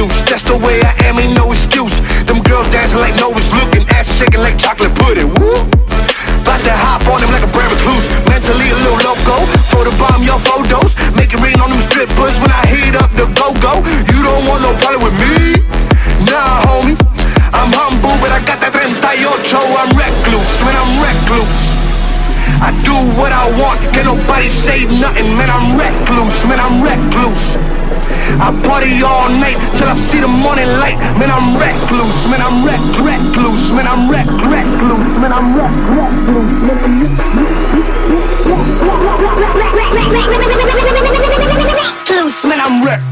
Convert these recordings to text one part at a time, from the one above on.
recluse. That's the way I am, ain't no excuse. Them girls dancing like Nova's looking, ass shaking like chocolate pudding. Woo! About to hop on them like a brand recluse. Mentally a little loco. Photobomb your photos. Make it rain on them strippers when I heat up the go-go. You don't want no problem with me? Nah, homie. I'm humble, but I got that 38. I'm recluse, man, I'm recluse. I do what I want, can't nobody say nothing. Man, I'm recluse, man, I'm recluse. I party all night till I see the morning light. Man, I'm recluse, man, I'm recluse. Man, I'm recluse, man, I'm recluse. Man, I'm recluse.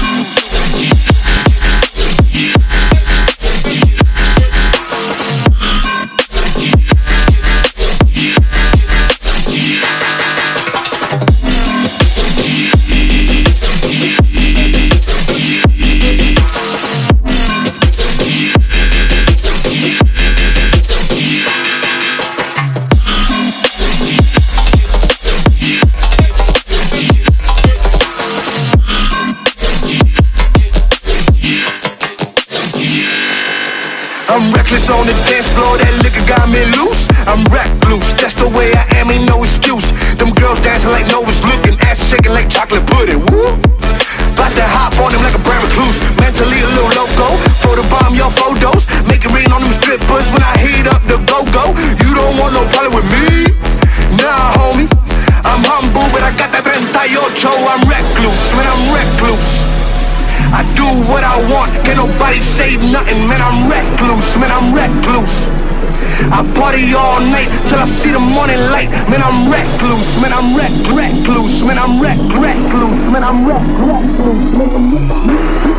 I'm reckless on the dance floor, that liquor got me loose. I'm recluse, that's the way I am, ain't no excuse. Them girls dancing like Nova's looking, ass shaking like chocolate pudding. Woo! About to hop on them like a brand recluse. Mentally a little loco. Photobomb your photos. Make it rain on them strippers when I heat up the go-go. You don't want no problem with me? Nah, homie. I'm humble, but I got that 38. I'm recluse, man, I'm recluse. I do what I want, can't nobody say nothing. Man, I'm recluse, man, I'm recluse. I party all night till I see the morning light. Man, I'm recluse, man, I'm recluse. Man, I'm recluse, man, I'm recluse.